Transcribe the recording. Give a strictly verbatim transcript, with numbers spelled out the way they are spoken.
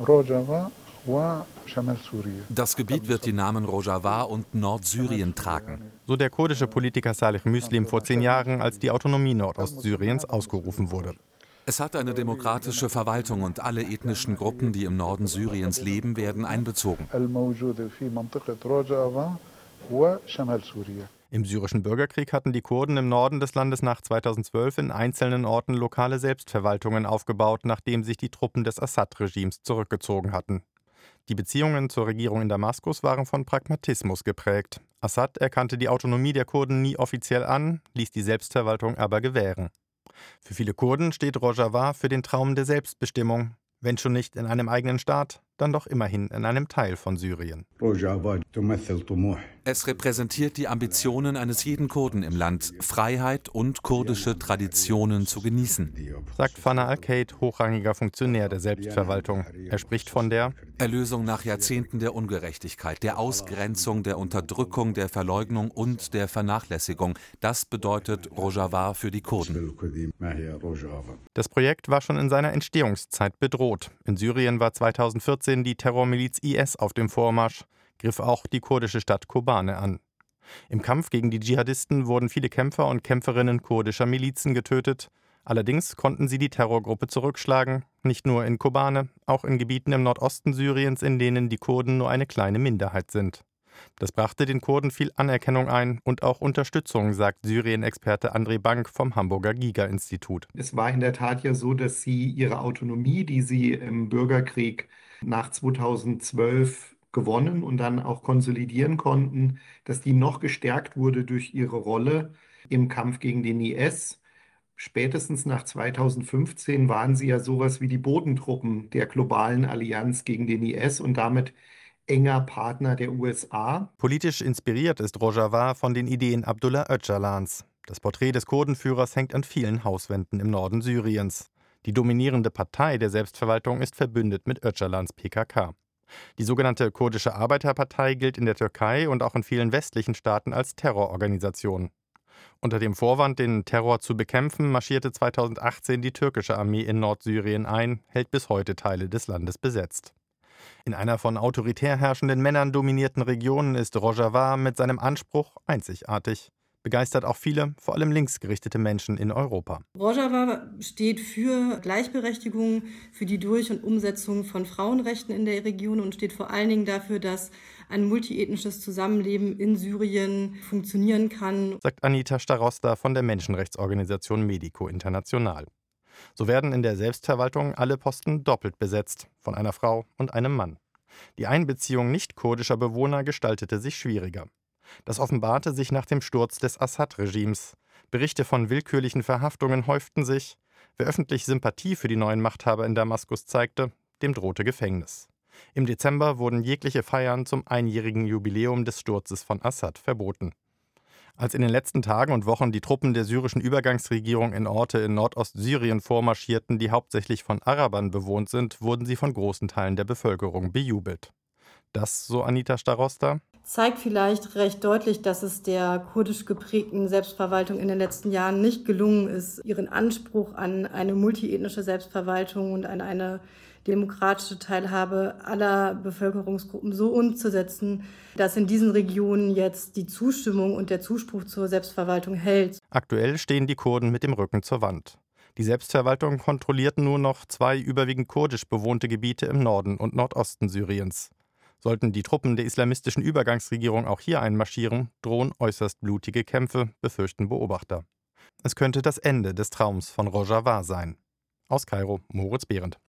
Das Gebiet wird die Namen Rojava und Nordsyrien tragen. So der kurdische Politiker Salih Müslim vor zehn Jahren, als die Autonomie Nordostsyriens ausgerufen wurde. Es hat eine demokratische Verwaltung und alle ethnischen Gruppen, die im Norden Syriens leben, werden einbezogen. Im syrischen Bürgerkrieg hatten die Kurden im Norden des Landes nach zweitausendzwölf in einzelnen Orten lokale Selbstverwaltungen aufgebaut, nachdem sich die Truppen des Assad-Regimes zurückgezogen hatten. Die Beziehungen zur Regierung in Damaskus waren von Pragmatismus geprägt. Assad erkannte die Autonomie der Kurden nie offiziell an, ließ die Selbstverwaltung aber gewähren. Für viele Kurden steht Rojava für den Traum der Selbstbestimmung. Wenn schon nicht in einem eigenen Staat, dann doch immerhin in einem Teil von Syrien. Es repräsentiert die Ambitionen eines jeden Kurden im Land, Freiheit und kurdische Traditionen zu genießen, sagt Fana Al-Kaid, hochrangiger Funktionär der Selbstverwaltung. Er spricht von der Erlösung nach Jahrzehnten der Ungerechtigkeit, der Ausgrenzung, der Unterdrückung, der Verleugnung und der Vernachlässigung. Das bedeutet Rojava für die Kurden. Das Projekt war schon in seiner Entstehungszeit bedroht. In Syrien war zweitausendvierzehn die Terrormiliz I S auf dem Vormarsch, griff auch die kurdische Stadt Kobane an. Im Kampf gegen die Dschihadisten wurden viele Kämpfer und Kämpferinnen kurdischer Milizen getötet. Allerdings konnten sie die Terrorgruppe zurückschlagen, nicht nur in Kobane, auch in Gebieten im Nordosten Syriens, in denen die Kurden nur eine kleine Minderheit sind. Das brachte den Kurden viel Anerkennung ein und auch Unterstützung, sagt Syrien-Experte André Bank vom Hamburger Giga-Institut. Es war in der Tat ja so, dass sie ihre Autonomie, die sie im Bürgerkrieg nach zweitausendzwölf gewonnen und dann auch konsolidieren konnten, dass die noch gestärkt wurde durch ihre Rolle im Kampf gegen den I S. Spätestens nach zweitausendfünfzehn waren sie ja sowas wie die Bodentruppen der globalen Allianz gegen den I S und damit enger Partner der U S A. Politisch inspiriert ist Rojava von den Ideen Abdullah Öcalans. Das Porträt des Kurdenführers hängt an vielen Hauswänden im Norden Syriens. Die dominierende Partei der Selbstverwaltung ist verbündet mit Öcalans P K K. Die sogenannte Kurdische Arbeiterpartei gilt in der Türkei und auch in vielen westlichen Staaten als Terrororganisation. Unter dem Vorwand, den Terror zu bekämpfen, marschierte zweitausendachtzehn die türkische Armee in Nordsyrien ein, hält bis heute Teile des Landes besetzt. In einer von autoritär herrschenden Männern dominierten Region ist Rojava mit seinem Anspruch einzigartig. Begeistert auch viele, vor allem linksgerichtete Menschen in Europa. Rojava steht für Gleichberechtigung, für die Durch- und Umsetzung von Frauenrechten in der Region und steht vor allen Dingen dafür, dass ein multiethnisches Zusammenleben in Syrien funktionieren kann, sagt Anita Starosta von der Menschenrechtsorganisation Medico International. So werden in der Selbstverwaltung alle Posten doppelt besetzt, von einer Frau und einem Mann. Die Einbeziehung nicht-kurdischer Bewohner gestaltete sich schwieriger. Das offenbarte sich nach dem Sturz des Assad-Regimes. Berichte von willkürlichen Verhaftungen häuften sich. Wer öffentlich Sympathie für die neuen Machthaber in Damaskus zeigte, dem drohte Gefängnis. Im Dezember wurden jegliche Feiern zum einjährigen Jubiläum des Sturzes von Assad verboten. Als in den letzten Tagen und Wochen die Truppen der syrischen Übergangsregierung in Orte in Nordostsyrien vormarschierten, die hauptsächlich von Arabern bewohnt sind, wurden sie von großen Teilen der Bevölkerung bejubelt. Das, so Anita Starosta, zeigt vielleicht recht deutlich, dass es der kurdisch geprägten Selbstverwaltung in den letzten Jahren nicht gelungen ist, ihren Anspruch an eine multiethnische Selbstverwaltung und an eine demokratische Teilhabe aller Bevölkerungsgruppen so umzusetzen, dass in diesen Regionen jetzt die Zustimmung und der Zuspruch zur Selbstverwaltung hält. Aktuell stehen die Kurden mit dem Rücken zur Wand. Die Selbstverwaltung kontrolliert nur noch zwei überwiegend kurdisch bewohnte Gebiete im Norden und Nordosten Syriens. Sollten die Truppen der islamistischen Übergangsregierung auch hier einmarschieren, drohen äußerst blutige Kämpfe, befürchten Beobachter. Es könnte das Ende des Traums von Rojava sein. Aus Kairo, Moritz Behrendt.